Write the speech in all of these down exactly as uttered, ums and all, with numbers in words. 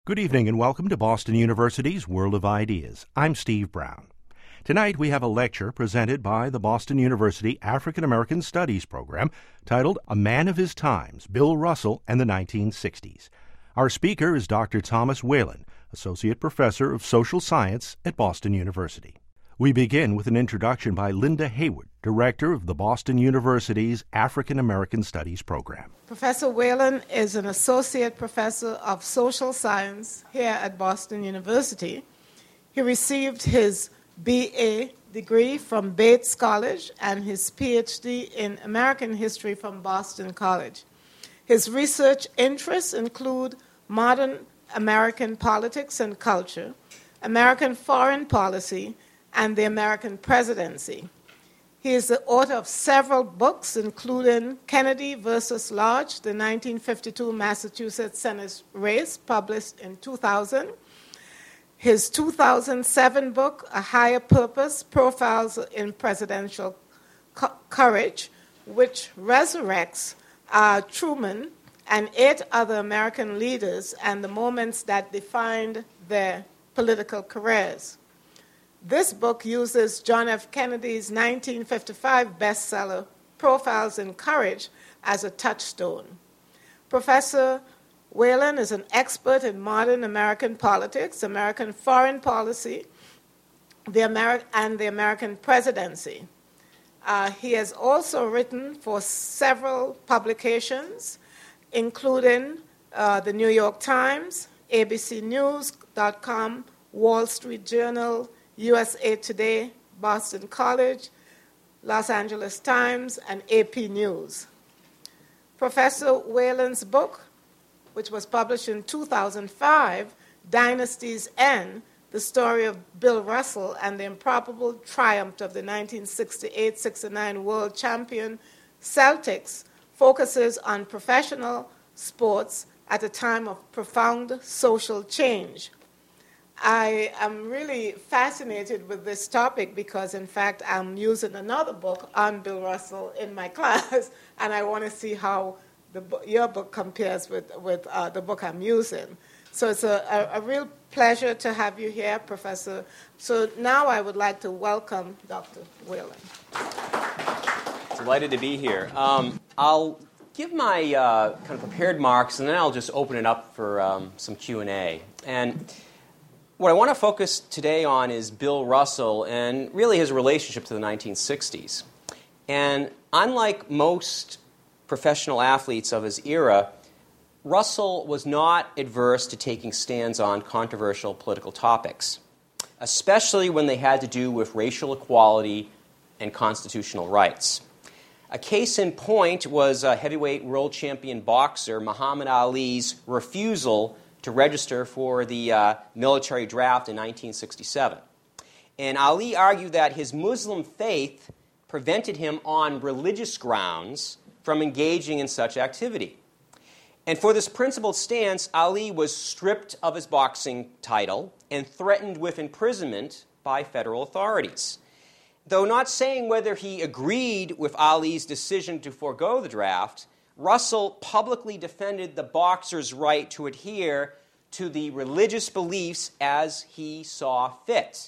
Good evening and welcome to Boston University's World of Ideas. I'm Steve Brown. Tonight we have a lecture presented by the Boston University African American Studies program titled A Man of His Times, Bill Russell and the nineteen sixties. Our speaker is Doctor Thomas Whalen, Associate Professor of Social Science at Boston University. We begin with an introduction by Linda Hayward, Director of the Boston University's African American Studies program. Professor Whalen is an Associate Professor of Social Science here at Boston University. He received his B A degree from Bates College and his P H D in American History from Boston College. His research interests include modern American politics and culture, American foreign policy, and the American presidency. He is the author of several books, including Kennedy versus Lodge, the nineteen fifty-two Massachusetts Senate race, published in two thousand. His two thousand seven book, A Higher Purpose, Profiles in Presidential Co- Courage, which resurrects uh, Truman and eight other American leaders and the moments that defined their political careers. This book uses John F. Kennedy's nineteen fifty-five bestseller, Profiles in Courage, as a touchstone. Professor Whalen is an expert in modern American politics, American foreign policy, the Ameri- and the American presidency. Uh, he has also written for several publications, including uh, the New York Times, A B C News dot com, Wall Street Journal, U S A Today, Boston College, Los Angeles Times, and A P News. Professor Whalen's book, which was published in two thousand five, Dynasty's End, The Story of Bill Russell and the Improbable Triumph of the nineteen sixty-eight sixty-nine World Champion Celtics, focuses on professional sports at a time of profound social change. I am really fascinated with this topic because, in fact, I'm using another book on Bill Russell in my class, and I want to see how the, your book compares with, with uh, the book I'm using. So it's a, a, a real pleasure to have you here, Professor. So now I would like to welcome Doctor Whalen. Delighted to be here. Um, I'll give my uh, kind of prepared marks, and then I'll just open it up for um, some Q and A. And what I want to focus today on is Bill Russell and really his relationship to the nineteen sixties. And unlike most professional athletes of his era, Russell was not adverse to taking stands on controversial political topics, especially when they had to do with racial equality and constitutional rights. A case in point was a heavyweight world champion boxer Muhammad Ali's refusal to register for the uh, military draft in nineteen sixty-seven. And Ali argued that his Muslim faith prevented him on religious grounds from engaging in such activity. And for this principled stance, Ali was stripped of his boxing title and threatened with imprisonment by federal authorities. Though not saying whether he agreed with Ali's decision to forego the draft, Russell publicly defended the boxer's right to adhere to the religious beliefs as he saw fit.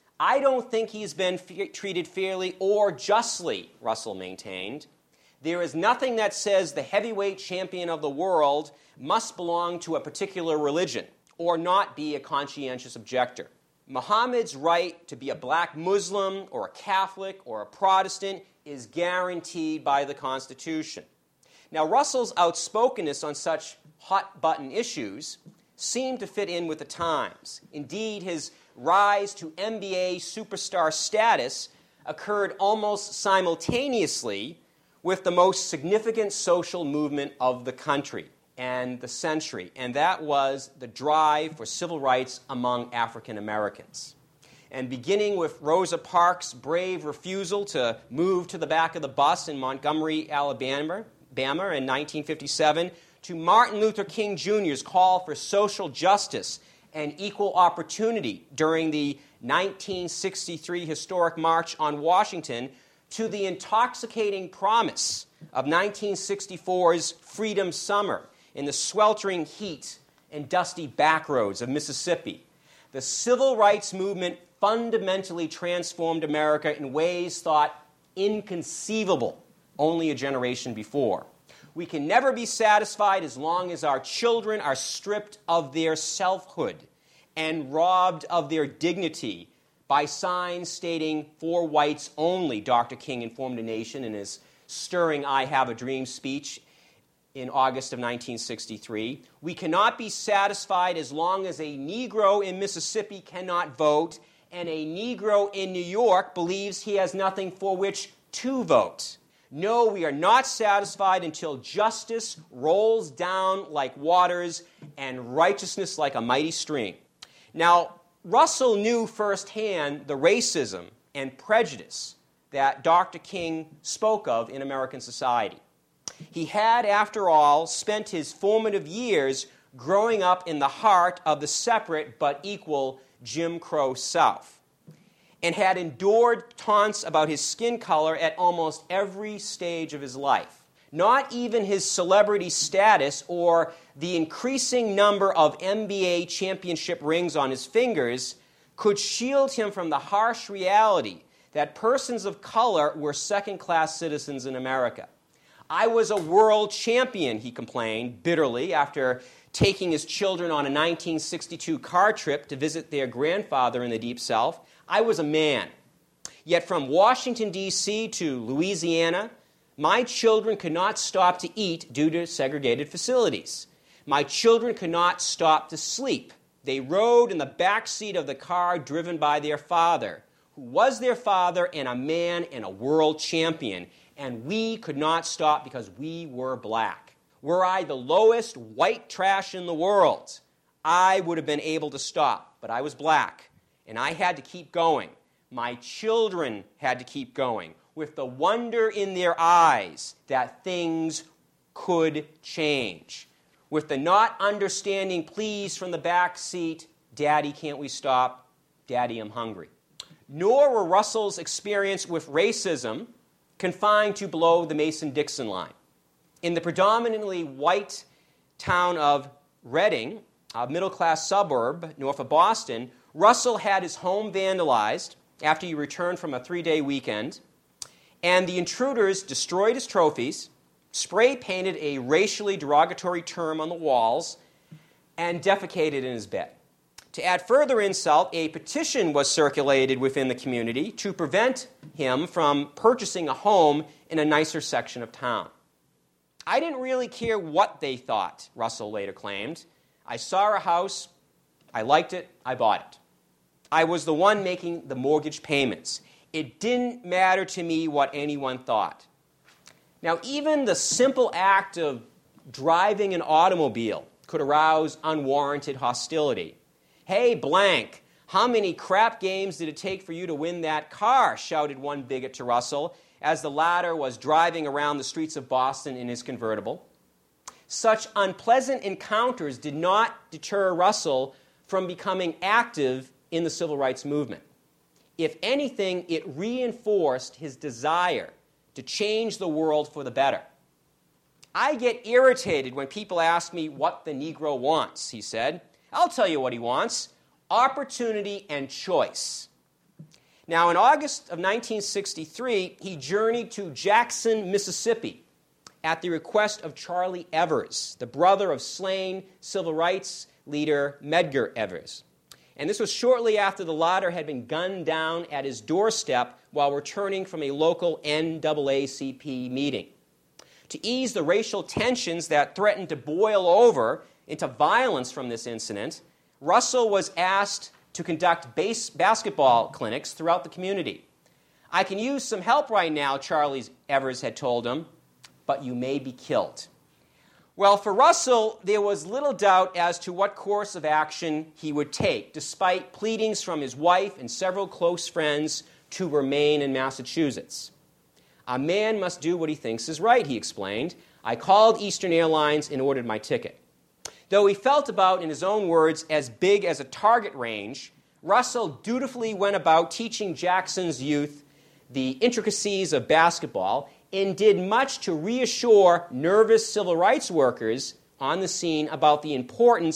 I don't think he's been fe- treated fairly or justly, Russell maintained. There is nothing that says the heavyweight champion of the world must belong to a particular religion or not be a conscientious objector. Muhammad's right to be a black Muslim or a Catholic or a Protestant is guaranteed by the Constitution. Now, Russell's outspokenness on such hot-button issues seemed to fit in with the times. Indeed, his rise to N B A superstar status occurred almost simultaneously with the most significant social movement of the country and the century, and that was the drive for civil rights among African Americans. And beginning with Rosa Parks' brave refusal to move to the back of the bus in Montgomery, Alabama, Alabama in nineteen fifty-seven, to Martin Luther King Junior's call for social justice and equal opportunity during the nineteen sixty-three historic March on Washington, to the intoxicating promise of nineteen sixty-four's Freedom Summer in the sweltering heat and dusty backroads of Mississippi. The civil rights movement fundamentally transformed America in ways thought inconceivable only a generation before. We can never be satisfied as long as our children are stripped of their selfhood and robbed of their dignity by signs stating "for whites only," Doctor King informed a nation in his stirring "I Have a Dream" speech in August of nineteen sixty-three. We cannot be satisfied as long as a Negro in Mississippi cannot vote and a Negro in New York believes he has nothing for which to vote. No, we are not satisfied until justice rolls down like waters and righteousness like a mighty stream. Now, Russell knew firsthand the racism and prejudice that Doctor King spoke of in American society. He had, after all, spent his formative years growing up in the heart of the separate but equal Jim Crow South, and had endured taunts about his skin color at almost every stage of his life. Not even his celebrity status or the increasing number of N B A championship rings on his fingers could shield him from the harsh reality that persons of color were second-class citizens in America. "I was a world champion," he complained bitterly after taking his children on a nineteen sixty-two car trip to visit their grandfather in the Deep South. "I was a man. Yet from Washington, D C to Louisiana, my children could not stop to eat due to segregated facilities. My children could not stop to sleep. They rode in the back seat of the car driven by their father, who was their father and a man and a world champion, and we could not stop because we were black. Were I the lowest white trash in the world, I would have been able to stop, but I was black, and I had to keep going. My children had to keep going, with the wonder in their eyes that things could change, with the not understanding pleas from the back seat, "Daddy, can't we stop? Daddy, I'm hungry." Nor were Russell's experience with racism confined to below the Mason-Dixon line. In the predominantly white town of Reading, a middle-class suburb north of Boston, Russell had his home vandalized after he returned from a three-day weekend, and the intruders destroyed his trophies, spray-painted a racially derogatory term on the walls, and defecated in his bed. To add further insult, a petition was circulated within the community to prevent him from purchasing a home in a nicer section of town. "I didn't really care what they thought," Russell later claimed. "I saw a house, I liked it, I bought it. I was the one making the mortgage payments. It didn't matter to me what anyone thought." Now, even the simple act of driving an automobile could arouse unwarranted hostility. "Hey, blank, how many crap games did it take for you to win that car?" shouted one bigot to Russell as the latter was driving around the streets of Boston in his convertible. Such unpleasant encounters did not deter Russell from becoming active in the civil rights movement. If anything, it reinforced his desire to change the world for the better. "I get irritated when people ask me what the Negro wants," he said. "I'll tell you what he wants: opportunity and choice." Now, in August of nineteen sixty-three, he journeyed to Jackson, Mississippi, at the request of Charlie Evers, the brother of slain civil rights leader Medgar Evers. And this was shortly after the latter had been gunned down at his doorstep while returning from a local N double A C P meeting. To ease the racial tensions that threatened to boil over into violence from this incident, Russell was asked to conduct base basketball clinics throughout the community. "I can use some help right now," Charlie Evers had told him, "but you may be killed." Well, for Russell, there was little doubt as to what course of action he would take, despite pleadings from his wife and several close friends to remain in Massachusetts. "A man must do what he thinks is right," he explained. "I called Eastern Airlines and ordered my ticket." Though he felt about, in his own words, as big as a target range, Russell dutifully went about teaching Jackson's youth the intricacies of basketball and did much to reassure nervous civil rights workers on the scene about the importance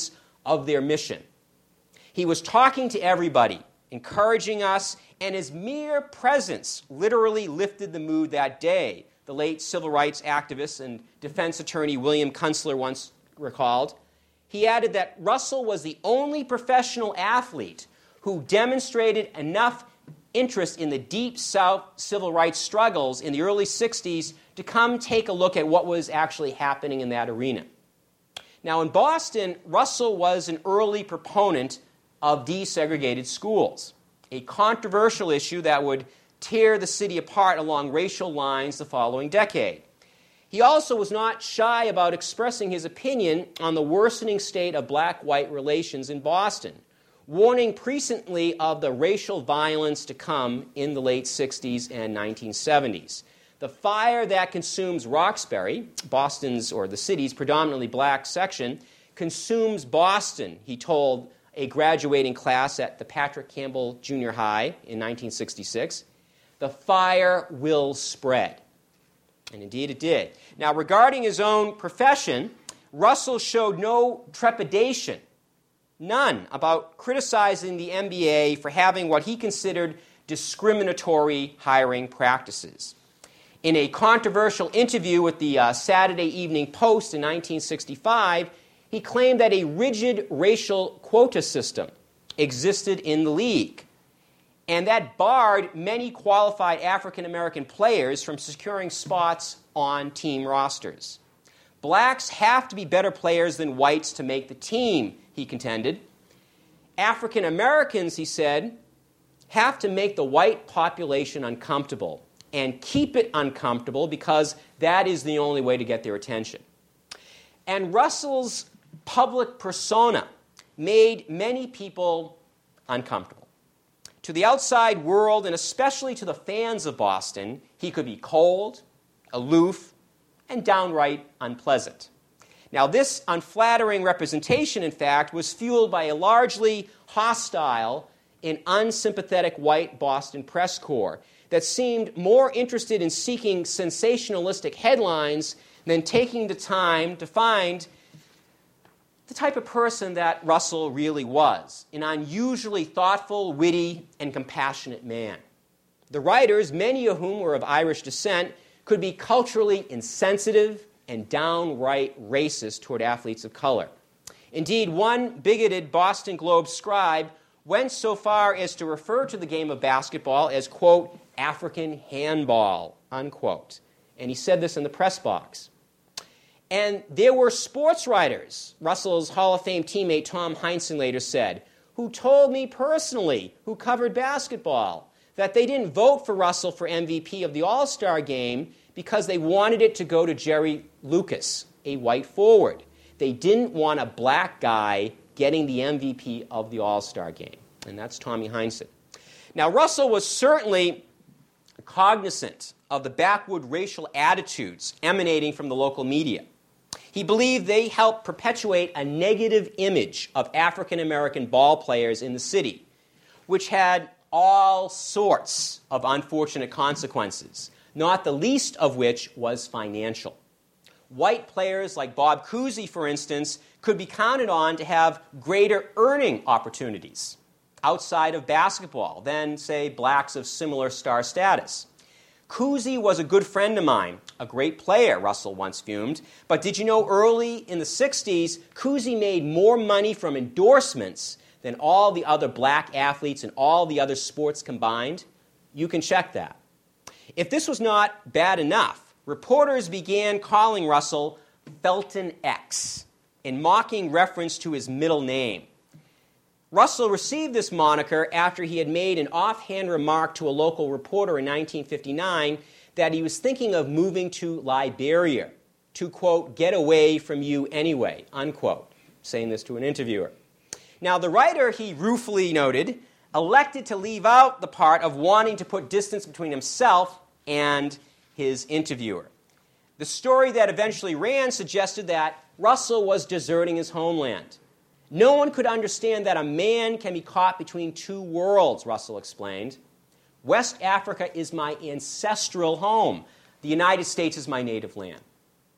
of their mission. He was talking to everybody, encouraging us, and his mere presence literally lifted the mood that day, the late civil rights activist and defense attorney William Kunstler once recalled. He added that Russell was the only professional athlete who demonstrated enough interest in the deep South civil rights struggles in the early sixties to come take a look at what was actually happening in that arena. Now, in Boston, Russell was an early proponent of desegregated schools, a controversial issue that would tear the city apart along racial lines the following decade. He also was not shy about expressing his opinion on the worsening state of black-white relations in Boston, warning presciently of the racial violence to come in the late sixties and nineteen seventies. The fire that consumes Roxbury, Boston's or the city's predominantly black section, consumes Boston, he told a graduating class at the Patrick Campbell Junior High in nineteen sixty-six. The fire will spread. And indeed it did. Now, regarding his own profession, Russell showed no trepidation, none, about criticizing the M B A for having what he considered discriminatory hiring practices. In a controversial interview with the uh, Saturday Evening Post in nineteen sixty-five, he claimed that a rigid racial quota system existed in the league, and that barred many qualified African-American players from securing spots on team rosters. Blacks have to be better players than whites to make the team, he contended. African-Americans, he said, have to make the white population uncomfortable and keep it uncomfortable because that is the only way to get their attention. And Russell's public persona made many people uncomfortable. To the outside world, and especially to the fans of Boston, he could be cold, aloof, and downright unpleasant. Now, this unflattering representation, in fact, was fueled by a largely hostile and unsympathetic white Boston press corps that seemed more interested in seeking sensationalistic headlines than taking the time to find the type of person that Russell really was, an unusually thoughtful, witty, and compassionate man. The writers, many of whom were of Irish descent, could be culturally insensitive and downright racist toward athletes of color. Indeed, one bigoted Boston Globe scribe went so far as to refer to the game of basketball as, quote, African handball, unquote. And he said this in the press box. And there were sports writers, Russell's Hall of Fame teammate Tom Heinsohn later said, who told me personally, who covered basketball, that they didn't vote for Russell for M V P of the All-Star game because they wanted it to go to Jerry Lucas, a white forward. They didn't want a black guy getting the M V P of the All-Star game. And that's Tommy Heinsohn. Now, Russell was certainly cognizant of the backwood racial attitudes emanating from the local media. He believed they helped perpetuate a negative image of African-American ball players in the city, which had all sorts of unfortunate consequences, not the least of which was financial. White players like Bob Cousy, for instance, could be counted on to have greater earning opportunities outside of basketball than, say, blacks of similar star status. Cousy was a good friend of mine, a great player, Russell once fumed. But did you know early in the sixties, Cousy made more money from endorsements than all the other black athletes in all the other sports combined? You can check that. If this was not bad enough, reporters began calling Russell Felton X, in mocking reference to his middle name. Russell received this moniker after he had made an offhand remark to a local reporter in nineteen fifty-nine that he was thinking of moving to Liberia to, quote, get away from you anyway, unquote, saying this to an interviewer. Now, the writer, he ruefully noted, elected to leave out the part of wanting to put distance between himself and his interviewer. The story that eventually ran suggested that Russell was deserting his homeland. No one could understand that a man can be caught between two worlds, Russell explained. West Africa is my ancestral home. The United States is my native land.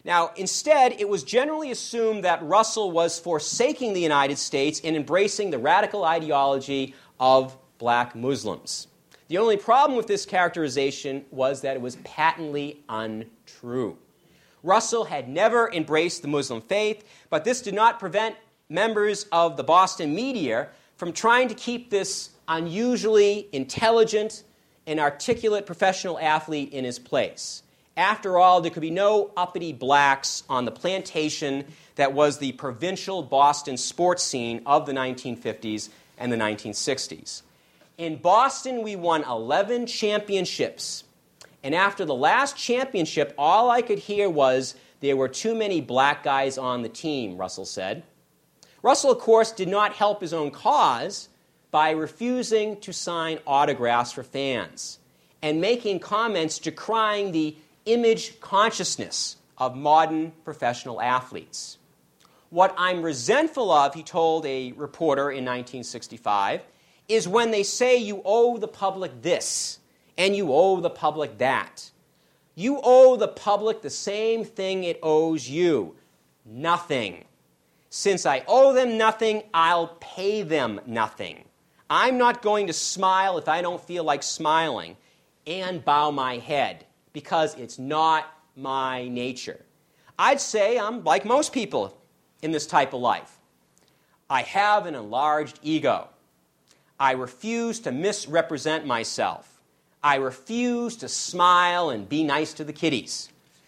Now, instead, it was generally assumed that Russell was forsaking the United States and embracing the radical ideology of black Muslims. The only problem with this characterization was that it was patently untrue. Russell had never embraced the Muslim faith, but this did not prevent members of the Boston media from trying to keep this unusually intelligent and articulate professional athlete in his place. After all, there could be no uppity blacks on the plantation that was the provincial Boston sports scene of the nineteen fifties and the nineteen sixties. In Boston, we won eleven championships. And after the last championship, all I could hear was, there were too many black guys on the team, Russell said. Russell, of course, did not help his own cause by refusing to sign autographs for fans and making comments decrying the image consciousness of modern professional athletes. What I'm resentful of, he told a reporter in nineteen sixty-five, is when they say you owe the public this and you owe the public that. You owe the public the same thing it owes you, nothing. Since I owe them nothing, I'll pay them nothing. I'm not going to smile if I don't feel like smiling and bow my head, because it's not my nature. I'd say I'm like most people in this type of life. I have an enlarged ego. I refuse to misrepresent myself. I refuse to smile and be nice to the kiddies.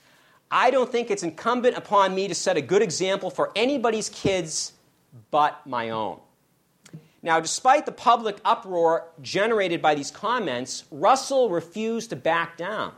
I don't think it's incumbent upon me to set a good example for anybody's kids but my own. Now, despite the public uproar generated by these comments, Russell refused to back down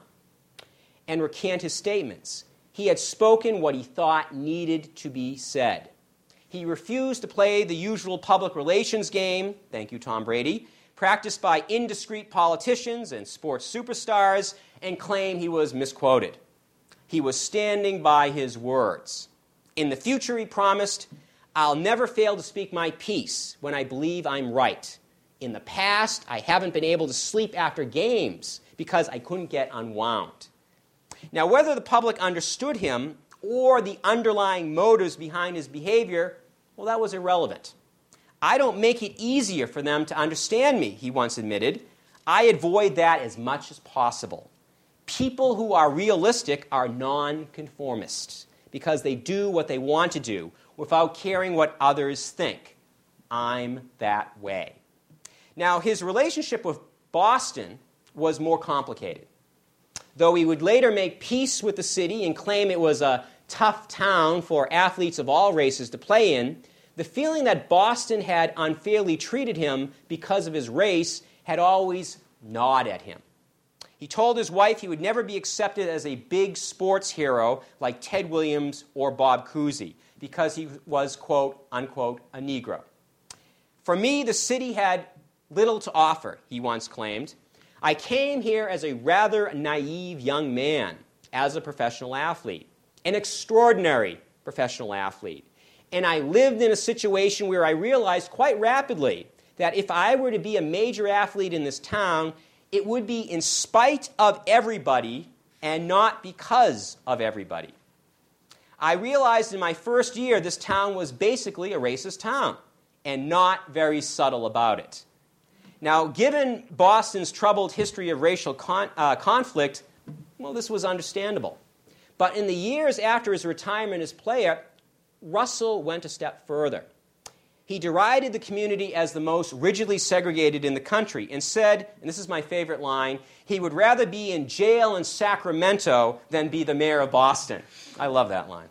and recant his statements. He had spoken what he thought needed to be said. He refused to play the usual public relations game, thank you, Tom Brady, practiced by indiscreet politicians and sports superstars, and claim he was misquoted. He was standing by his words. In the future, he promised, I'll never fail to speak my piece when I believe I'm right. In the past, I haven't been able to sleep after games because I couldn't get unwound. Now, whether the public understood him or the underlying motives behind his behavior, well, that was irrelevant. I don't make it easier for them to understand me, he once admitted. I avoid that as much as possible. People who are realistic are nonconformists because they do what they want to do without caring what others think. I'm that way. Now, his relationship with Boston was more complicated. Though he would later make peace with the city and claim it was a tough town for athletes of all races to play in, the feeling that Boston had unfairly treated him because of his race had always gnawed at him. He told his wife he would never be accepted as a big sports hero like Ted Williams or Bob Cousy because he was, quote, unquote, a Negro. For me, the city had little to offer, he once claimed. I came here as a rather naive young man, as a professional athlete, an extraordinary professional athlete. And I lived in a situation where I realized quite rapidly that if I were to be a major athlete in this town, it would be in spite of everybody and not because of everybody. I realized in my first year this town was basically a racist town and not very subtle about it. Now, given Boston's troubled history of racial con- uh, conflict, well, this was understandable. But in the years after his retirement as player, Russell went a step further. He derided the community as the most rigidly segregated in the country and said, and this is my favorite line, he would rather be in jail in Sacramento than be the mayor of Boston. I love that line.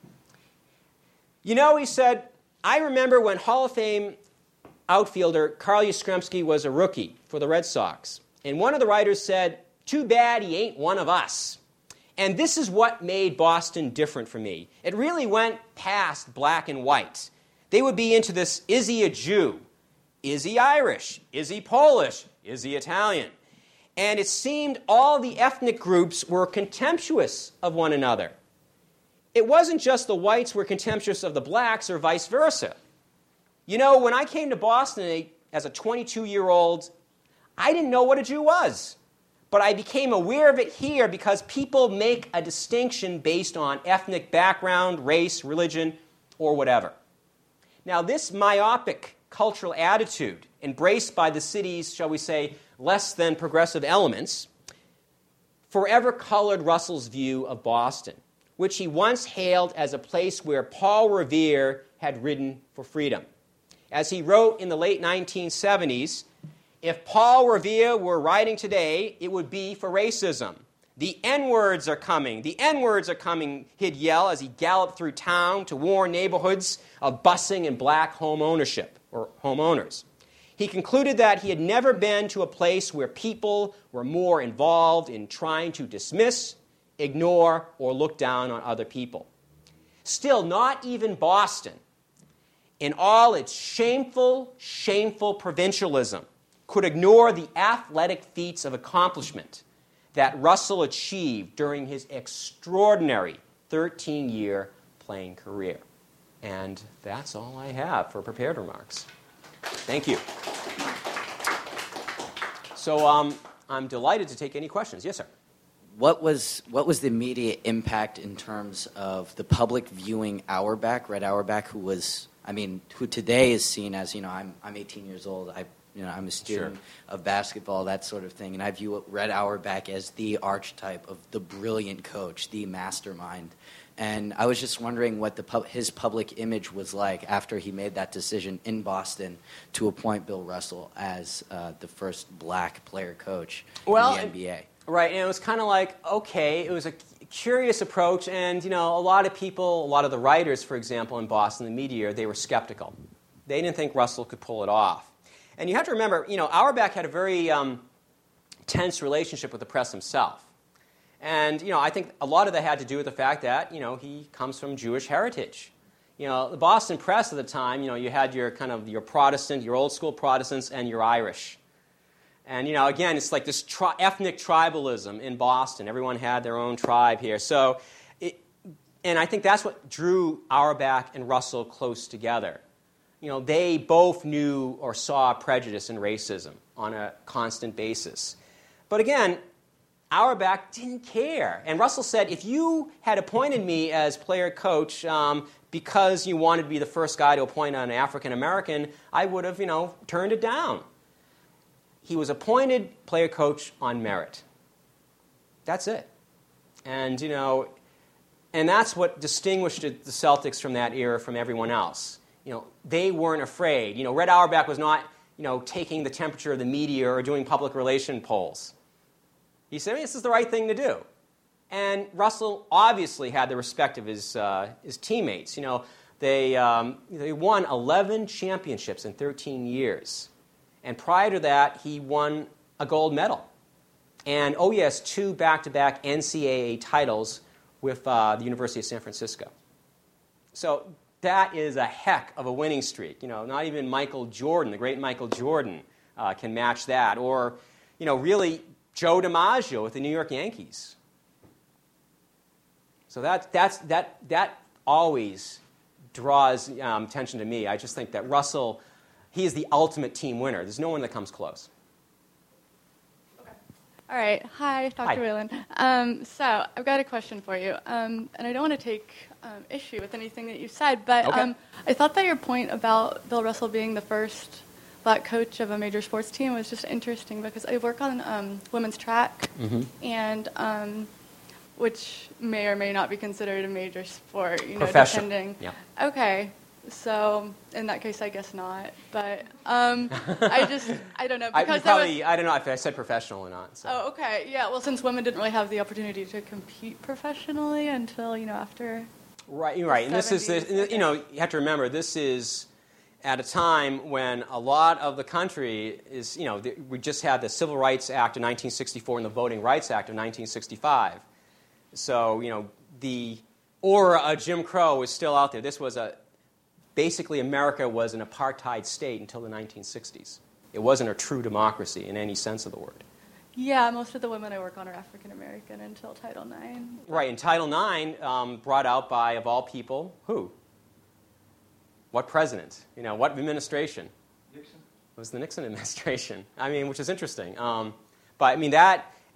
You know, he said, I remember when Hall of Fame outfielder Carl Yastrzemski was a rookie for the Red Sox. And one of the writers said, too bad he ain't one of us. And this is what made Boston different for me. It really went past black and white. They would be into this, is he a Jew? Is he Irish? Is he Polish? Is he Italian? And it seemed all the ethnic groups were contemptuous of one another. It wasn't just the whites were contemptuous of the blacks or vice versa. You know, when I came to Boston as a twenty-two-year-old, I didn't know what a Jew was. but I became aware of it here because people make a distinction based on ethnic background, race, religion, or whatever. Now, this myopic cultural attitude, embraced by the city's, shall we say, less than progressive elements, forever colored Russell's view of Boston, which he once hailed as a place where Paul Revere had ridden for freedom. As he wrote in the late nineteen seventies, if Paul Revere were writing today, it would be for racism. The N-words are coming. The N-words are coming, he'd yell as he galloped through town to warn neighborhoods of busing and black home ownership, or homeowners. He concluded that he had never been to a place where people were more involved in trying to dismiss, ignore, or look down on other people. Still, not even Boston, in all its shameful, shameful provincialism, could ignore the athletic feats of accomplishment that Russell achieved during his extraordinary thirteen-year playing career. And that's all I have for prepared remarks. Thank you. So um, I'm delighted to take any questions. Yes, sir. What was what was the immediate impact in terms of the public viewing Auerbach, Red Auerbach, who was, I mean, who today is seen as, you know, I'm I'm eighteen years old. I you know I'm a student Sure. of basketball, that sort of thing, and I view Red Auerbach as the archetype of the brilliant coach, the mastermind. And I was just wondering what the pub, his public image was like after he made that decision in Boston to appoint Bill Russell as uh, the first black player coach Well, in the N B A. Right, and it was kind of like, okay, it was a curious approach, and, you know, a lot of people, a lot of the writers, for example, in Boston, the media, they were skeptical. They didn't think Russell could pull it off. And you have to remember, you know, Auerbach had a very um, tense relationship with the press himself. And, you know, I think a lot of that had to do with the fact that, you know, he comes from Jewish heritage. You know, the Boston press at the time, you know, you had your kind of your Protestant, your old school Protestants, and your Irish. And, you know, again, it's like this tri- ethnic tribalism in Boston. Everyone had their own tribe here. So, it, and I think that's what drew Auerbach and Russell close together. You know, they both knew or saw prejudice and racism on a constant basis. But again, Auerbach didn't care. And Russell said, if you had appointed me as player coach um, because you wanted to be the first guy to appoint an African American, I would have, you know, turned it down. He was appointed player coach on merit. That's it. And, you know, and that's what distinguished the Celtics from that era from everyone else. You know, they weren't afraid. You know, Red Auerbach was not, you know, taking the temperature of the media or doing public relation polls. He said, this is the right thing to do. And Russell obviously had the respect of his, uh, his teammates. You know, they, um, they won eleven championships in thirteen years. And prior to that, he won a gold medal. And, oh yes, two back-to-back N C double A titles with uh, the University of San Francisco. So that is a heck of a winning streak. You know, not even Michael Jordan, the great Michael Jordan, uh, can match that. Or, you know, really Joe DiMaggio with the New York Yankees. So that, that's, that, that always draws um, attention to me. I just think that Russell, he is the ultimate team winner. There's no one that comes close. All right. Hi, Doctor Hi. Whalen. Um, so I've got a question for you, um, and I don't want to take um, issue with anything that you said, but Okay. um, I thought that your point about Bill Russell being the first black coach of a major sports team was just interesting because I work on um, women's track, Mm-hmm. and um, which may or may not be considered a major sport, you know, Professional. depending. Yeah. Okay. So in that case, I guess not. But um, I just, I don't know. I, Because you there was- probably, I don't know if I said professional or not. So. Oh, okay. Yeah, well, since women didn't really have the opportunity to compete professionally until, you know, after... Right, you're right. And this is, the, seventies, you know, you have to remember, this is at a time when a lot of the country is, you know, the, we just had the Civil Rights Act of nineteen sixty-four and the Voting Rights Act of nineteen sixty-five. So, you know, the aura of Jim Crow was still out there. This was a... Basically, America was an apartheid state until the nineteen sixties. It wasn't a true democracy in any sense of the word. Yeah, most of the women I work on are African American until Title nine. Right, and Title nine, um, brought out by, of all people, who? What president? You know, what administration? Nixon. It was the Nixon administration. I mean, which is interesting. Um, but, I mean, that,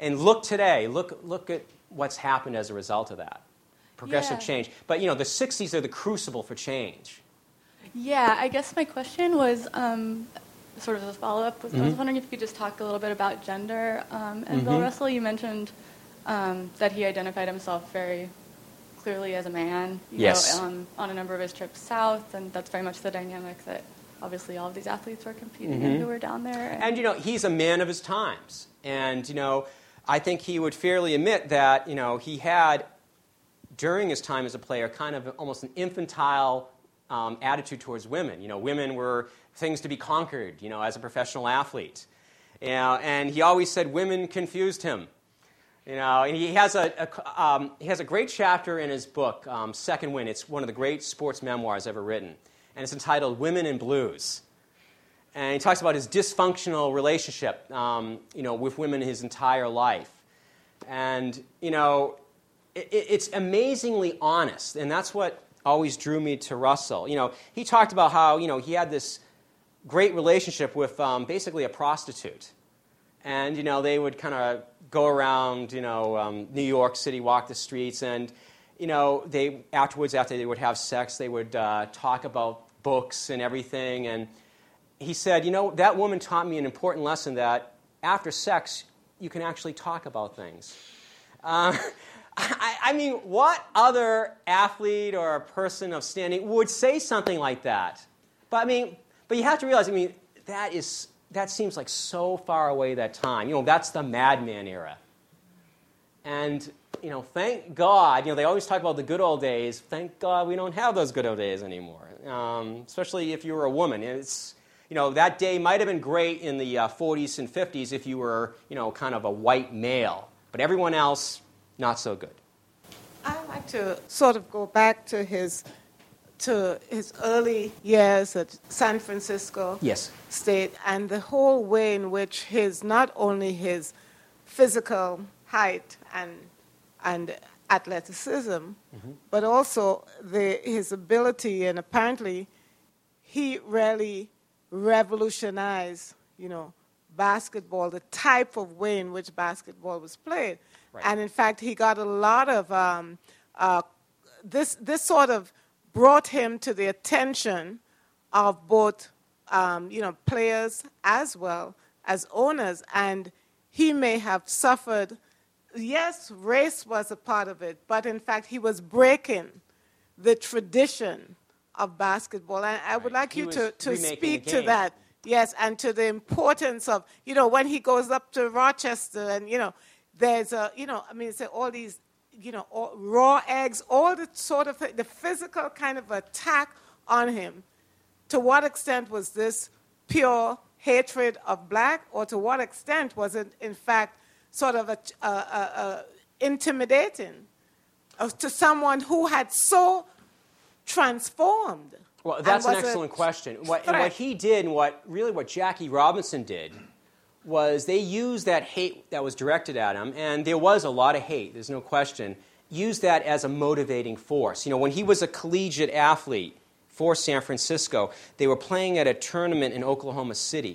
And look today, look, look at what's happened as a result of that. Progressive Yeah. change. But, you know, the sixties are the crucible for change. Yeah, I guess my question was um, sort of a follow-up. Was, Mm-hmm. I was wondering if you could just talk a little bit about gender. Um, and Mm-hmm. Bill Russell, you mentioned um, that he identified himself very clearly as a man, you Yes. know, um, on a number of his trips south, and that's very much the dynamic that obviously all of these athletes were competing in who were down there. And, you know, he's a man of his times. And, you know, I think he would fairly admit that, you know, he had, during his time as a player, kind of almost an infantile um, attitude towards women. You know, women were things to be conquered, you know, as a professional athlete. You know, and he always said women confused him. You know, and he has a, a um, he has a great chapter in his book, um, Second Wind. It's one of the great sports memoirs ever written. And it's entitled Women in Blues. And he talks about his dysfunctional relationship, um, you know, with women his entire life. And, you know, it, it's amazingly honest. And that's what always drew me to Russell. You know, he talked about how, you know, he had this great relationship with um, basically a prostitute. And, you know, they would kind of go around, you know, um, New York City, walk the streets, and, you know, they afterwards, after they would have sex, they would uh, talk about books and everything. And he said, you know, that woman taught me an important lesson that after sex, you can actually talk about things. Uh, I, I mean, what other athlete or a person of standing would say something like that? But, I mean, but you have to realize, I mean, that is... that seems like so far away that time. You know, that's the madman era. And, you know, thank God, you know, they always talk about the good old days. Thank God we don't have those good old days anymore, um, especially if you were a woman. It's, you know, that day might have been great in the uh, forties and fifties if you were, you know, kind of a white male. But everyone else, not so good. I'd like to sort of go back to his to his early years at San Francisco Yes. State, and the whole way in which his, not only his physical height and and athleticism, mm-hmm. but also the, his ability, and apparently he really revolutionized, you know, basketball, the type of way in which basketball was played. Right. And in fact, he got a lot of um, uh, this. This sort of brought him to the attention of both, um, you know, players as well as owners. And he may have suffered. Yes, race was a part of it, but in fact, he was breaking the tradition of basketball. And I would Right. like He you was to, to remaking the speak to game. that. Yes, and to the importance of, you know, when he goes up to Rochester and, you know, there's a, you know, I mean, say all these, you know, all, raw eggs, all the sort of, the physical kind of attack on him. To what extent was this pure hatred of black, or to what extent was it, in fact, sort of a, a, a, a intimidating uh, to someone who had so transformed? Well, that's an was a excellent question. What, and threat. what he did, and what really what Jackie Robinson did, was they used that hate that was directed at him, and there was a lot of hate, there's no question, used that as a motivating force. You know, when he was a collegiate athlete for San Francisco, they were playing at a tournament in Oklahoma City,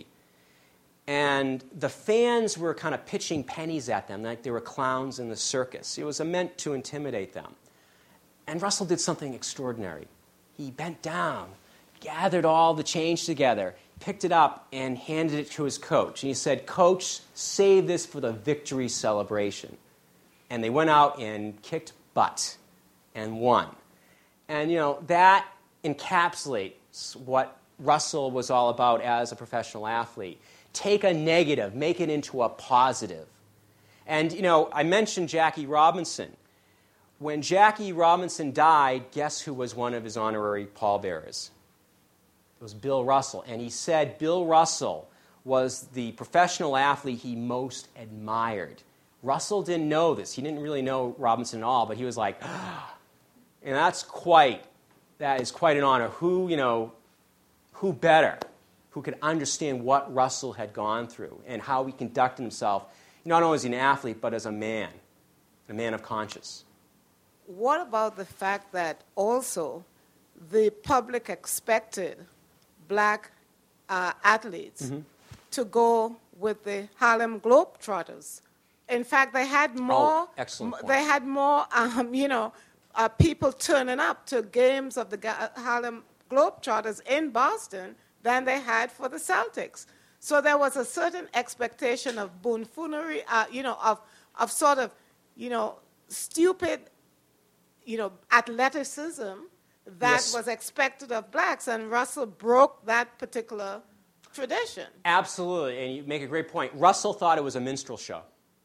and the fans were kind of pitching pennies at them like they were clowns in the circus. It was meant to intimidate them. And Russell did something extraordinary. He bent down, gathered all the change together, picked it up, and handed it to his coach. And he said, "Coach, save this for the victory celebration." And they went out and kicked butt and won. And, you know, that encapsulates what Russell was all about as a professional athlete. Take a negative, make it into a positive. And, you know, I mentioned Jackie Robinson. When Jackie Robinson died, guess who was one of his honorary pallbearers? It was Bill Russell. And he said Bill Russell was the professional athlete he most admired. Russell didn't know this. He didn't really know Robinson at all, but he was like, ah. And that's quite, that is quite an honor. Who, you know, who better, who could understand what Russell had gone through and how he conducted himself, not only as an athlete, but as a man, a man of conscience. What about the fact that also the public expected black uh, athletes Mm-hmm. to go with the Harlem Globetrotters in fact, they had more. Oh, excellent point. They had more, um, you know, uh, people turning up to games of the Ga- Harlem Globetrotters in Boston than they had for the Celtics. So there was a certain expectation of buffoonery, uh, you know, of of sort of, you know, stupid, you know, athleticism that Yes. was expected of blacks, and Russell broke that particular tradition. Absolutely, and you make a great point. Russell thought it was a minstrel show.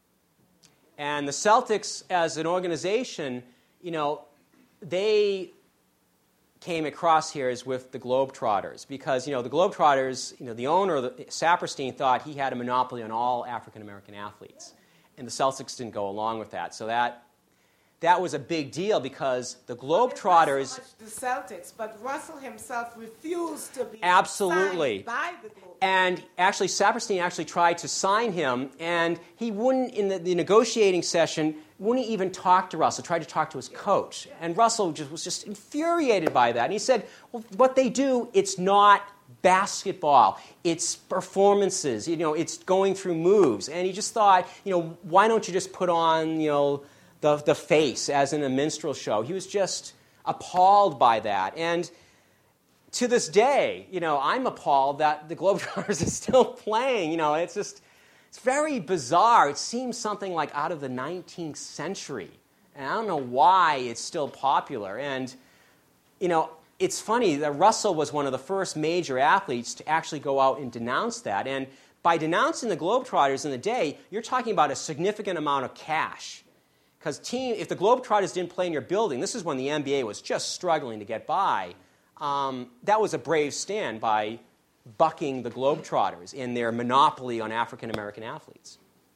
And the Celtics, as an organization, you know, they came across here as with the Globetrotters because, you know, the Globetrotters, you know, the owner, the, Saperstein, thought he had a monopoly on all African-American athletes. And the Celtics didn't go along with that. So that that was a big deal because the Globetrotters... Not so much the Celtics, but Russell himself refused to be Absolutely. signed by the Globetrotters. And actually, Saperstein actually tried to sign him, and he wouldn't, in the, the negotiating session, wouldn't even talk to Russell, tried to talk to his coach. And Russell just, was just infuriated by that. And he said, well, what they do, it's not basketball. It's performances. You know, it's going through moves. And he just thought, you know, why don't you just put on, you know, the, the face as in a minstrel show? He was just appalled by that. And to this day, you know, I'm appalled that the Globetrotters are still playing. You know, it's just, it's very bizarre. It seems something like out of the nineteenth century. And I don't know why it's still popular. And, you know, it's funny that Russell was one of the first major athletes to actually go out and denounce that. And by denouncing the Globetrotters in the day, you're talking about a significant amount of cash. Because team, if the Globetrotters didn't play in your building, this is when the N B A was just struggling to get by. Um, that was a brave stand by bucking the Globetrotters in their monopoly on African-American athletes.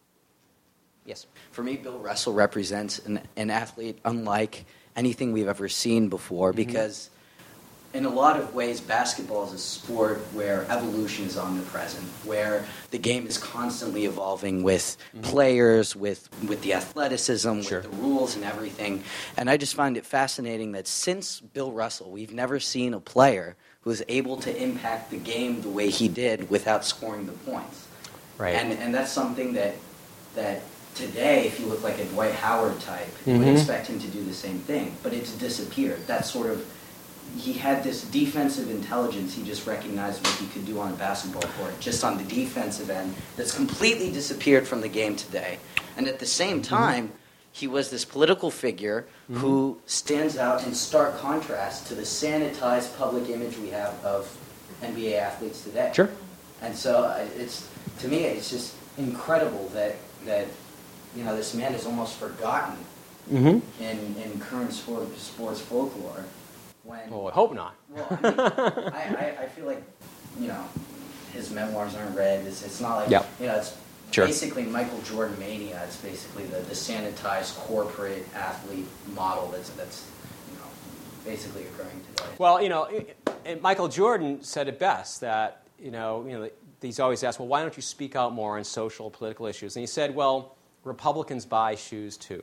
Yes? For me, Bill Russell represents an, an athlete unlike anything we've ever seen before Mm-hmm. because in a lot of ways, basketball is a sport where evolution is omnipresent, where the game is constantly evolving with mm-hmm. players, with, with the athleticism, Sure. with the rules and everything. And I just find it fascinating that since Bill Russell, we've never seen a player who was able to impact the game the way he did without scoring the points. Right. And, and that's something that that today, if you look like a Dwight Howard type, you Mm-hmm. would expect him to do the same thing. But it's disappeared. That sort of... He had this defensive intelligence. He just recognized what he could do on a basketball court, just on the defensive end, that's completely disappeared from the game today. And at the same time, mm-hmm. he was this political figure mm-hmm. who stands out in stark contrast to the sanitized public image we have of N B A athletes today. Sure. And so uh, it's, to me, it's just incredible that, that you know, this man is almost forgotten mm-hmm. in, in current sport, sports folklore. When, well, I hope not. Well, I, mean, I, I, I feel like, you know, his memoirs aren't read. It's, it's not like, yep. you know, it's sure. basically Michael Jordan mania. It's basically the, the sanitized corporate athlete model that's, that's, you know, basically occurring today. Well, you know, it, it, Michael Jordan said it best that, you know, you know, he's always asked, well, why don't you speak out more on social, political issues? And he said, well, Republicans buy shoes too.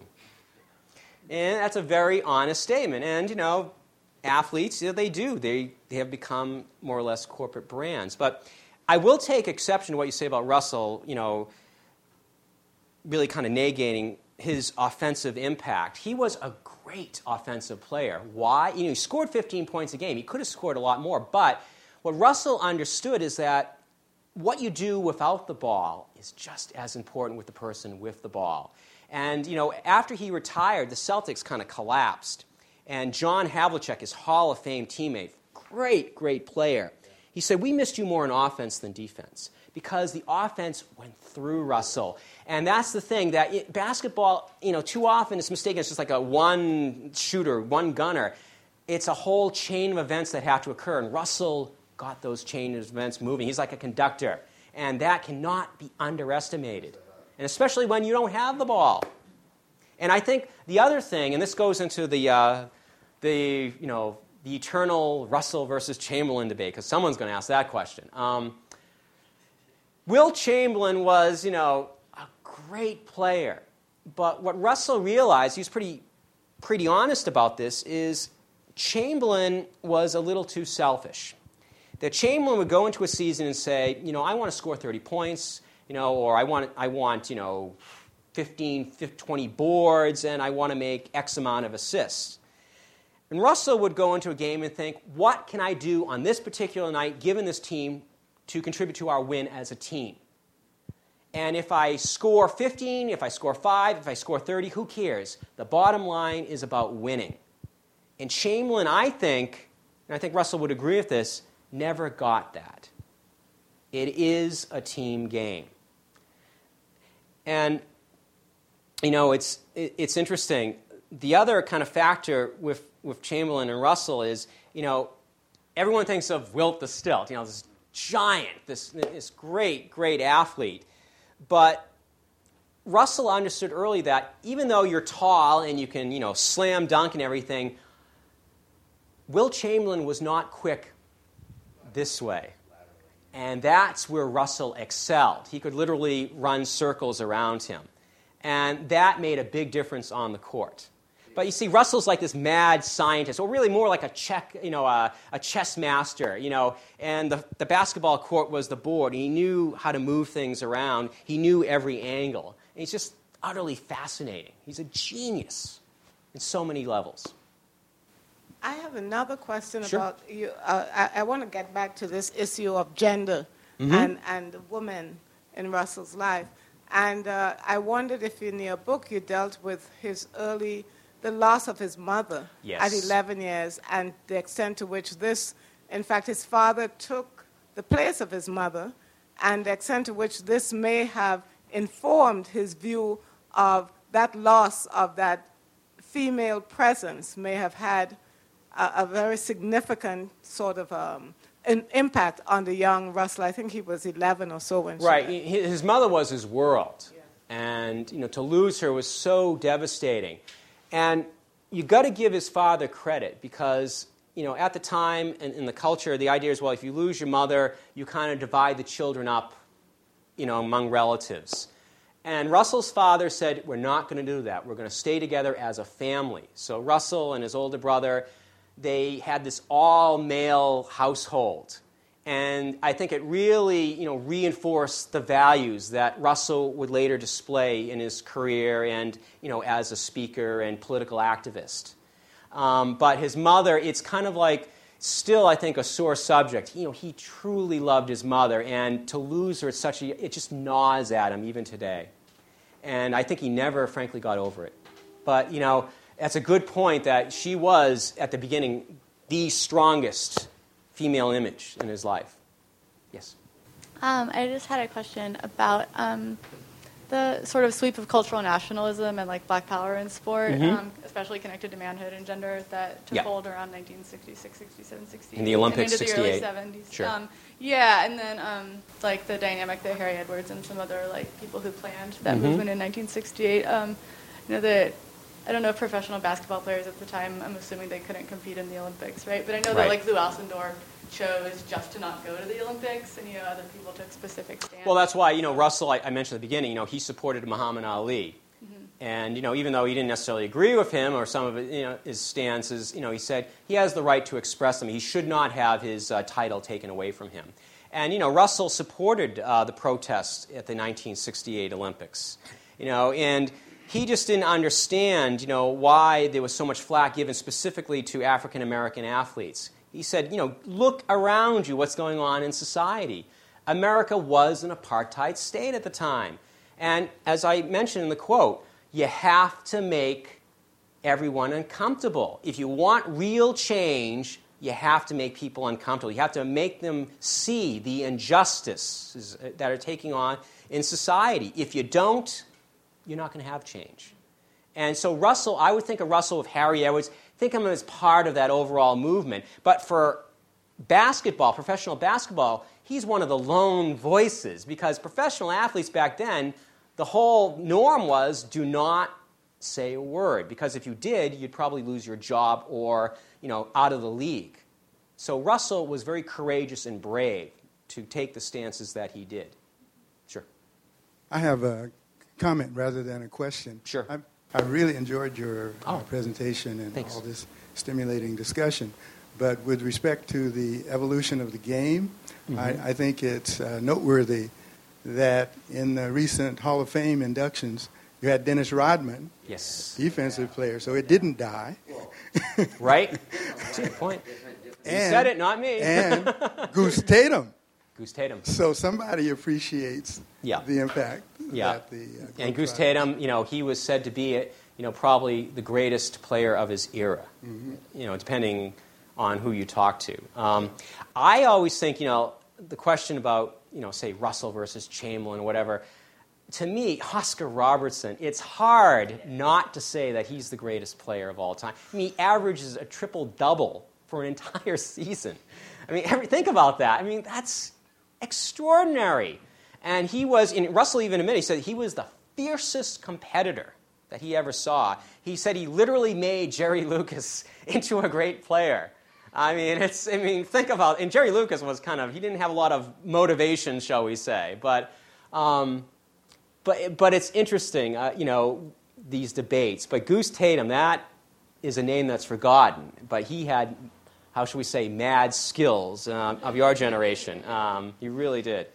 And that's a very honest statement. And, you know, athletes, yeah, they do. They, they have become more or less corporate brands. But I will take exception to what you say about Russell, you know, really kind of negating his offensive impact. He was a great offensive player. Why? You know, he scored fifteen points a game. He could have scored a lot more. But what Russell understood is that what you do without the ball is just as important with the person with the ball. And, you know, after he retired, the Celtics kind of collapsed. And John Havlicek, his Hall of Fame teammate, great, great player, he said, we missed you more in offense than defense because the offense went through Russell. And that's the thing, that it, basketball, you know, too often it's mistaken. It's just like a one shooter, one gunner. It's a whole chain of events that have to occur. And Russell got those chain of events moving. He's like a conductor. And that cannot be underestimated, and especially when you don't have the ball. And I think the other thing, and this goes into the, uh, the you know, the eternal Russell versus Chamberlain debate, because someone's going to ask that question. Um, Wilt Chamberlain was, you know, a great player, but what Russell realized, he was pretty, pretty honest about this, is Chamberlain was a little too selfish. That Chamberlain would go into a season and say, you know, I want to score thirty points, you know, or I want, I want, you know, fifteen, twenty boards, and I want to make X amount of assists. And Russell would go into a game and think, what can I do on this particular night, given this team, to contribute to our win as a team? And if I score fifteen, if I score five, if I score thirty, who cares? The bottom line is about winning. And Chamberlain, I think, and I think Russell would agree with this, never got that. It is a team game. And, you know, it's it's interesting. The other kind of factor with, with Chamberlain and Russell is, you know, everyone thinks of Wilt the Stilt, you know, this giant, this, this great, great athlete. But Russell understood early that even though you're tall and you can, you know, slam dunk and everything, Wilt Chamberlain was not quick this way. And that's where Russell excelled. He could literally run circles around him. And that made a big difference on the court. But you see, Russell's like this mad scientist, or really more like a check, you know, a, a chess master, you know. And the, the basketball court was the board. He knew how to move things around. He knew every angle. And he's just utterly fascinating. He's a genius in so many levels. I have another question Sure. about you. Uh, I, I want to get back to this issue of gender Mm-hmm. and, and the woman in Russell's life. And uh, I wondered if in your book you dealt with his early, the loss of his mother Yes. at eleven years, and the extent to which this, in fact, his father took the place of his mother, and the extent to which this may have informed his view of that loss of that female presence may have had a, a very significant sort of um, an impact on the young Russell. I think he was eleven or so when Right. she He- His mother was his world. Yeah. And, you know, to lose her was so devastating. And you got to give his father credit because, you know, at the time and in the culture, the idea is, well, if you lose your mother, you kind of divide the children up, you know, among relatives. And Russell's father said, we're not going to do that. We're going to stay together as a family. So Russell and his older brother, they had this all-male household. And I think it really, you know, reinforced the values that Russell would later display in his career and, you know, as a speaker and political activist. Um, but his mother, it's kind of like still, I think, a sore subject. You know, he truly loved his mother, and to lose her, it's such a, it just gnaws at him even today. And I think he never, frankly, got over it. But, you know, that's a good point that she was, at the beginning, the strongest female image in his life. Yes? Um, I just had a question about um, the sort of sweep of cultural nationalism and like Black power in sport, Mm-hmm. um, especially connected to manhood and gender, that took Yeah. hold around nineteen sixty-six, sixty-seven, sixty-eight. In the Olympics, and into the early sixty-eight. seventies. Sure. Um, yeah, and then um, like the dynamic that Harry Edwards and some other like people who planned that Mm-hmm. movement in nineteen sixty-eight. Um, you know, that I don't know if professional basketball players at the time, I'm assuming they couldn't compete in the Olympics, right? But I know Right. that like Lou Alcindor chose just to not go to the Olympics, and you know other people took specific stands. Well, that's why, you know, Russell, I, I mentioned at the beginning, you know, he supported Muhammad Ali. Mm-hmm. And, you know, even though he didn't necessarily agree with him or some of it, you know, his stances, you know, he said he has the right to express them. He should not have his uh, title taken away from him. And, you know, Russell supported uh, the protests at the nineteen sixty-eight Olympics. You know, and he just didn't understand, you know, why there was so much flack given specifically to African-American athletes. He said, you know, look around you, what's going on in society. America was an apartheid state at the time. And as I mentioned in the quote, you have to make everyone uncomfortable. If you want real change, you have to make people uncomfortable. You have to make them see the injustices that are taking on in society. If you don't, you're not going to have change. And so Russell, I would think of Russell with Harry Edwards, think of him as part of that overall movement. But for basketball, professional basketball, he's one of the lone voices because professional athletes back then, the whole norm was do not say a word because if you did, you'd probably lose your job or, you know, out of the league. So Russell was very courageous and brave to take the stances that he did. Sure. I have a comment rather than a question. Sure. I, I really enjoyed your uh, Oh. presentation and Thanks. all this stimulating discussion. But with respect to the evolution of the game, Mm-hmm. I, I think it's uh, noteworthy that in the recent Hall of Fame inductions, You had Dennis Rodman, Yes. defensive player, so it didn't die. Right? That's a good point. You And- said it, not me. And Goose Tatum. Goose Tatum. So somebody appreciates Yeah. the impact Yeah. that the uh, And Goose Globetrotters- Tatum, you know, he was said to be, you know, probably the greatest player of his era, Mm-hmm. you know, depending on who you talk to. Um, I always think, you know, the question about, you know, say Russell versus Chamberlain or whatever, to me, Oscar Robertson, it's hard not to say that he's the greatest player of all time. I mean, he averages a triple-double for an entire season. I mean, every, think about that. I mean, that's extraordinary. And he was, and Russell even admitted, he said he was the fiercest competitor that he ever saw. He said he literally made Jerry Lucas into a great player. I mean, it's, I mean, think about, and Jerry Lucas was kind of, he didn't have a lot of motivation, shall we say, but, um, but, but it's interesting, uh, you know, these debates. But Goose Tatum, that is a name that's forgotten, but he had, how should we say, mad skills um, of your generation. Um, he really did.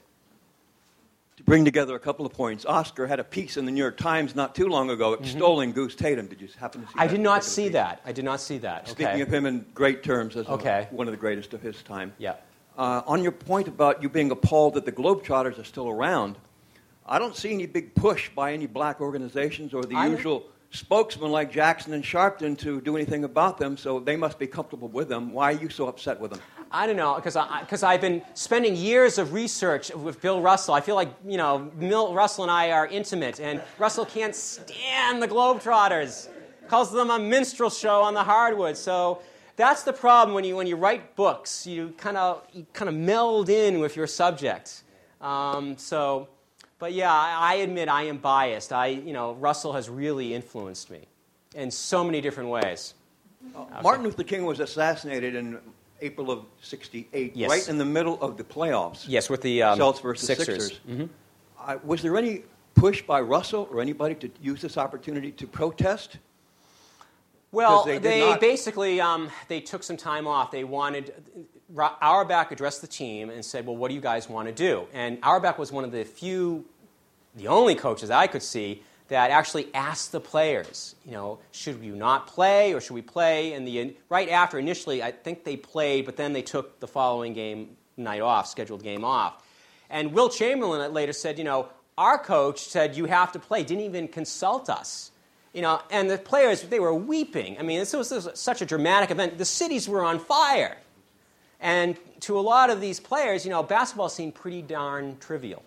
To bring together a couple of points, Oscar had a piece in the New York Times not too long ago extolling Goose Tatum. Did you happen to see that? I did not particular see piece? that. I did not see that. Speaking Okay. of him in great terms as a- Okay. one of the greatest of his time. Yeah. Uh, on your point about you being appalled that the Globetrotters are still around, I don't see any big push by any black organizations or the I- usual spokesmen like Jackson and Sharpton to do anything about them, so they must be comfortable with them. Why are you so upset with them? I don't know, because I, because I've been spending years of research with Bill Russell. I feel like, you know, Bill Russell and I are intimate, and Russell can't stand the Globetrotters. Calls them a minstrel show on the hardwood. So that's the problem when you when you write books. You kind of you kind of meld in with your subject. Um, so, but yeah, I, I admit I am biased. I, you know, Russell has really influenced me in so many different ways. Uh, Martin Luther King was assassinated in April of sixty-eight, Yes. right in the middle of the playoffs. Yes, with the um, Celtics versus Sixers. Sixers. Mhm. Uh, was there any push by Russell or anybody to use this opportunity to protest? Well, they they, did not- basically um, they took some time off. They wanted Ra- Auerbach addressed the team and said, "Well, what do you guys want to do?" And Auerbach was one of the few, the only coaches I could see that actually asked the players, you know, should you not play or should we play? And the right after, initially, I think they played, but then they took the following game night off, scheduled game off. And Will Chamberlain later said, you know, our coach said you have to play, didn't even consult us. You know, and the players, they were weeping. I mean, this was, this was such a dramatic event. The cities were on fire. And to a lot of these players, you know, basketball seemed pretty darn trivial.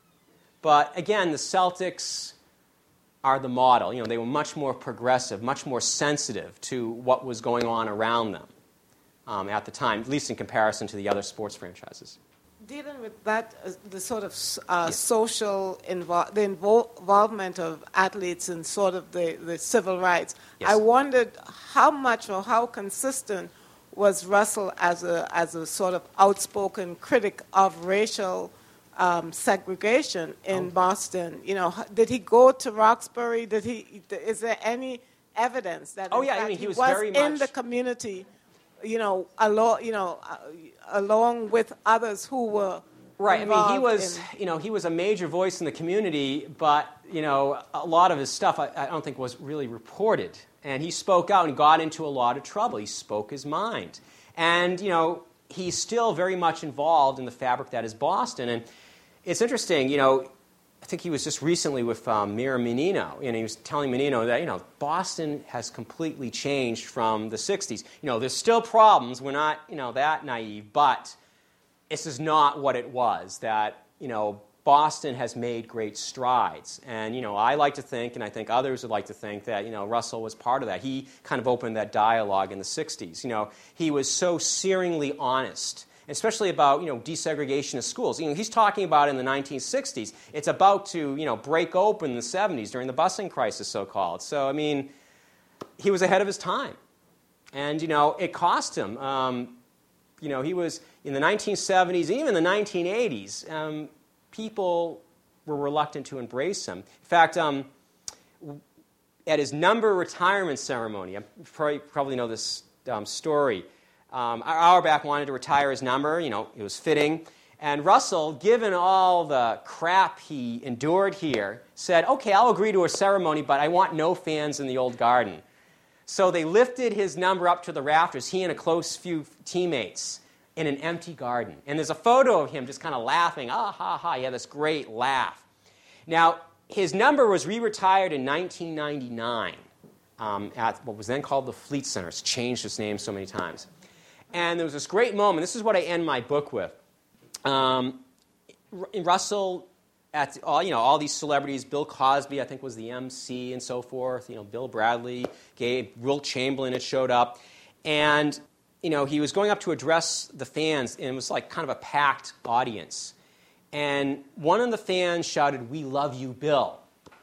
But again, the Celtics are the model. You know, they were much more progressive, much more sensitive to what was going on around them um, at the time, at least in comparison to the other sports franchises. Dealing with that, uh, the sort of uh, social invo- the invol- involvement of athletes in sort of the, the civil rights, Yes. I wondered how much or how consistent was Russell as a as a sort of outspoken critic of racial um, segregation in Oh. Boston. You know, h- did he go to Roxbury? Did he? Is there any evidence that Oh, in yeah, I fact, mean, he was was very in much- the community? You know, along you know, uh, along with others who were Right. I mean, he involved was, in- you know, he was a major voice in the community, but, you know, a lot of his stuff I, I don't think was really reported. And he spoke out and got into a lot of trouble. He spoke his mind. And, you know, he's still very much involved in the fabric that is Boston. And it's interesting, you know, I think he was just recently with um, Mira Menino, and he was telling Menino that, you know, Boston has completely changed from the sixties. You know, there's still problems. We're not, you know, that naive, but this is not what it was, that, you know, Boston has made great strides. And, you know, I like to think, and I think others would like to think, that, you know, Russell was part of that. He kind of opened that dialogue in the sixties. You know, he was so searingly honest, especially about, you know, desegregation of schools. You know, he's talking about in the nineteen sixties. It's about to, you know, break open in the seventies during the busing crisis, so-called. So, I mean, he was ahead of his time. And, you know, it cost him. Um, you know, he was, in the nineteen seventies, even the nineteen eighties, um, people were reluctant to embrace him. In fact, um, at his number retirement ceremony, you probably, probably know this um, story, um, Auerbach wanted to retire his number. You know, it was fitting. And Russell, given all the crap he endured here, said, okay, I'll agree to a ceremony, but I want no fans in the old garden. So they lifted his number up to the rafters, he and a close few teammates, in an empty garden. And there's a photo of him just kind of laughing, ah, ha, ha. He had this great laugh. Now, his number was re-retired in nineteen ninety-nine um, at what was then called the Fleet Center. It's changed its name so many times. And there was this great moment. This is what I end my book with. Um, Russell, at all, you know, all these celebrities, Bill Cosby, I think, was the M C and so forth. You know, Bill Bradley, Gabe, Wilt Chamberlain had showed up. And, you know, he was going up to address the fans, and it was like kind of a packed audience. And one of the fans shouted, "We love you, Bill."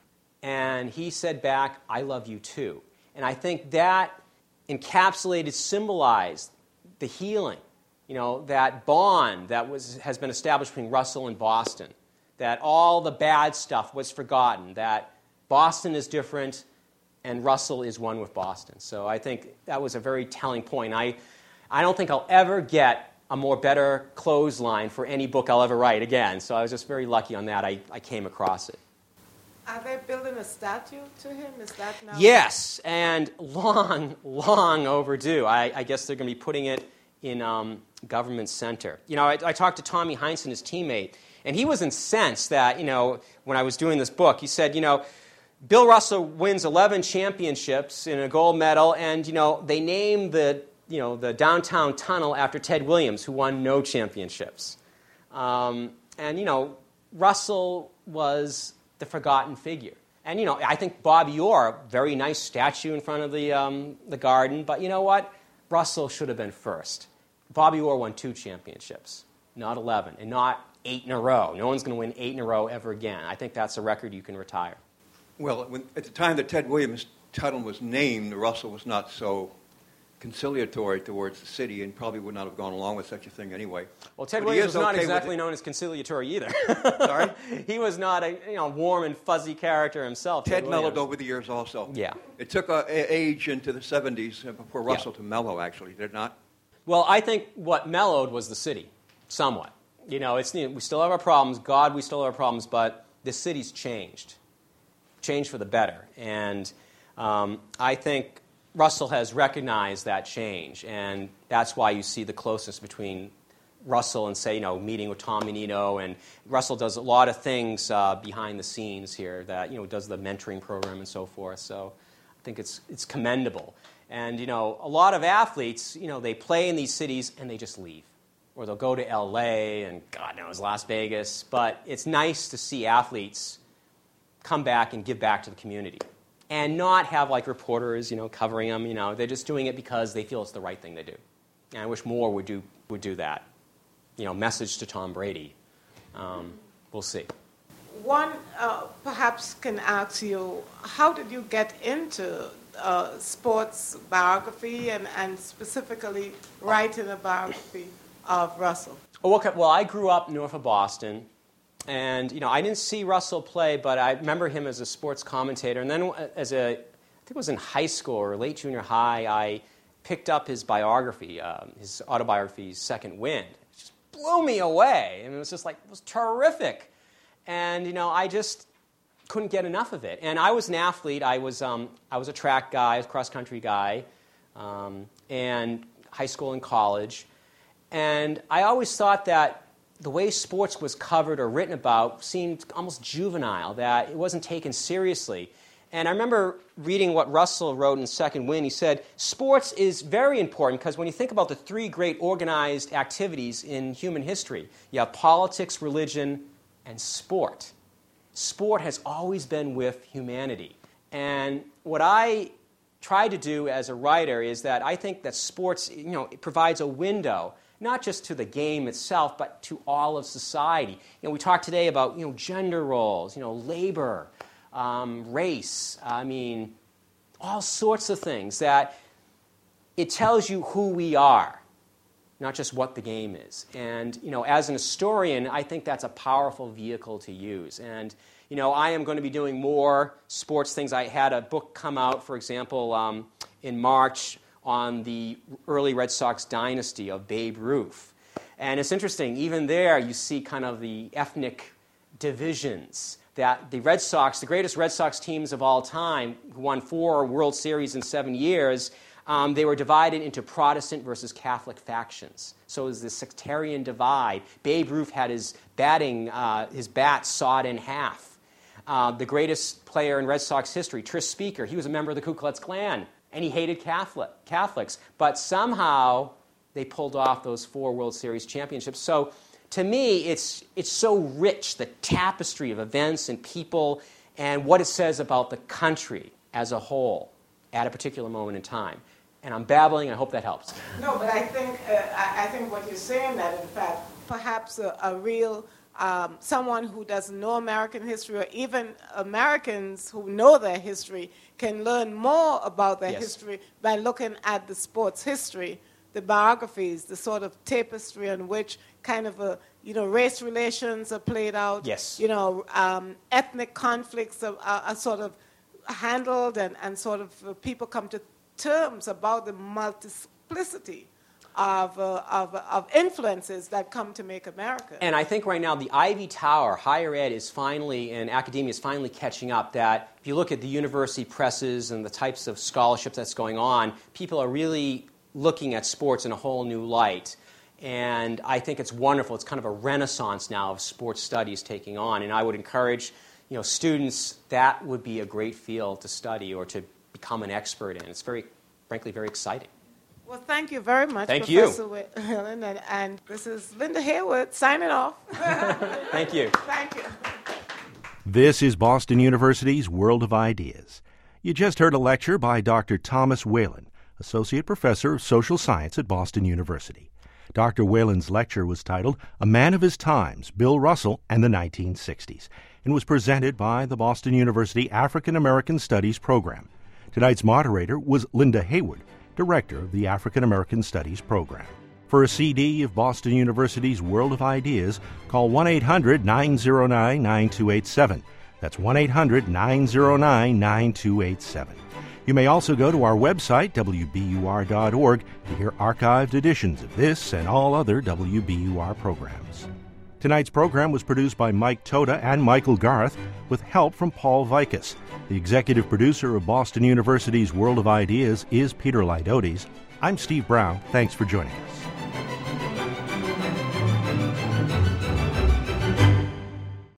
And he said back, "I love you too." And I think that encapsulated, symbolized the healing, you know, that bond that was has been established between Russell and Boston, that all the bad stuff was forgotten, that Boston is different and Russell is one with Boston. So I think that was a very telling point. I, I don't think I'll ever get a more better clothesline for any book I'll ever write again. So I was just very lucky on that. I, I came across it. Are they building a statue to him? Is that now? Yes, and long, long overdue. I, I guess they're going to be putting it in um, Government Center. You know, I, I talked to Tommy Heinsohn, his teammate, and he was incensed that, you know, when I was doing this book, he said, you know, Bill Russell wins eleven championships and a gold medal, and, you know, they name the, you know, the downtown tunnel after Ted Williams, who won no championships. Um, and, you know, Russell was the forgotten figure. And, you know, I think Bobby Orr, very nice statue in front of the, um, the garden, but you know what? Russell should have been first. Bobby Orr won two championships, not eleven, and not eight in a row. No one's going to win eight in a row ever again. I think that's a record you can retire. Well, when, at the time that Ted Williams' title was named, Russell was not so conciliatory towards the city and probably would not have gone along with such a thing anyway. Well, Ted But he Williams is was not okay exactly with it. known as conciliatory either. Sorry? He was not a you know warm and fuzzy character himself. Ted mellowed Williams. over the years also. Yeah. It took a, a age into the seventies for Russell Yeah. to mellow, actually, did it not? Well, I think what mellowed was the city, somewhat. You know, it's we still have our problems. God, we still have our problems, but the city's changed, changed for the better. And um, I think Russell has recognized that change, and that's why you see the closeness between Russell and, say, you know, meeting with Tom Menino, and Russell does a lot of things uh, behind the scenes here that, you know, does the mentoring program and so forth. So I think it's it's commendable. And, you know, a lot of athletes, you know, they play in these cities and they just leave. Or they'll go to L A and, God knows, Las Vegas. But it's nice to see athletes come back and give back to the community and not have, like, reporters, you know, covering them. You know, they're just doing it because they feel it's the right thing to do. And I wish more would do would do that. You know, message to Tom Brady. Um, we'll see. One uh, perhaps can ask you, how did you get into uh, sports biography and, and specifically writing a biography of Russell? Oh, okay. Well, I grew up north of Boston, and you know, I didn't see Russell play, but I remember him as a sports commentator. And then, as a, I think it was in high school or late junior high, I picked up his biography, um, his autobiography, Second Wind. It just blew me away, and it was just like it was terrific. And you know, I just couldn't get enough of it. And I was an athlete. I was um, I was a track guy, a cross country guy, um, and high school and college. And I always thought that the way sports was covered or written about seemed almost juvenile, that it wasn't taken seriously. And I remember reading what Russell wrote in Second Wind. He said, sports is very important because when you think about the three great organized activities in human history, you have politics, religion, and sport. Sport has always been with humanity. And what I try to do as a writer is that I think that sports, you know, it provides a window, not just to the game itself, but to all of society. You know, we talked today about, you know, gender roles, you know, labor, um, race, I mean, all sorts of things that it tells you who we are, not just what the game is. And, you know, as an historian, I think that's a powerful vehicle to use. And, you know, I am going to be doing more sports things. I had a book come out, for example, um, in March on the early Red Sox dynasty of Babe Ruth. And it's interesting, even there you see kind of the ethnic divisions that the Red Sox, the greatest Red Sox teams of all time, who won four World Series in seven years, um, they were divided into Protestant versus Catholic factions. So it was this sectarian divide. Babe Ruth had his batting, uh, his bat sawed in half. Uh, the greatest player in Red Sox history, Tris Speaker, he was a member of the Ku Klux Klan, and he hated Catholic, Catholics. But somehow they pulled off those four World Series championships. So to me, it's, it's so rich, the tapestry of events and people and what it says about the country as a whole at a particular moment in time. And I'm babbling. I hope that helps. No, but I think, uh, I, I think what you're saying that, in fact, perhaps a, a real, um, someone who doesn't know American history, or even Americans who know their history, can learn more about their Yes. history by looking at the sports history, the biographies, the sort of tapestry on which kind of a, you know, race relations are played out. Yes. You know, um, ethnic conflicts are, are, are sort of handled, and, and sort of uh, people come to terms about the multiplicity of, uh, of, of influences that come to make America. And I think right now the Ivy Tower, higher ed is finally, and academia is finally catching up, that if you look at the university presses and the types of scholarships that's going on, people are really looking at sports in a whole new light. And I think it's wonderful. It's kind of a renaissance now of sports studies taking on. And I would encourage, you know, students, that would be a great field to study or to become an expert in. It's very, frankly, very exciting. Well, thank you very much, Thank Professor Whalen. And, and this is Linda Hayward signing off. Thank you. Thank you. This is Boston University's World of Ideas. You just heard a lecture by Doctor Thomas Whalen, Associate Professor of Social Science at Boston University. Doctor Whalen's lecture was titled A Man of His Times, Bill Russell and the nineteen sixties, and was presented by the Boston University African American Studies program. Tonight's moderator was Linda Hayward, Director of the African American Studies program. For a C D of Boston University's World of Ideas, call one eight hundred nine oh nine nine two eight seven. That's one eight hundred nine oh nine nine two eight seven. You may also go to our website, W B U R dot org, to hear archived editions of this and all other W B U R programs. Tonight's program was produced by Mike Toda and Michael Garth, with help from Paul Vikas. The executive producer of Boston University's World of Ideas is Peter Lydotes. I'm Steve Brown. Thanks for joining us.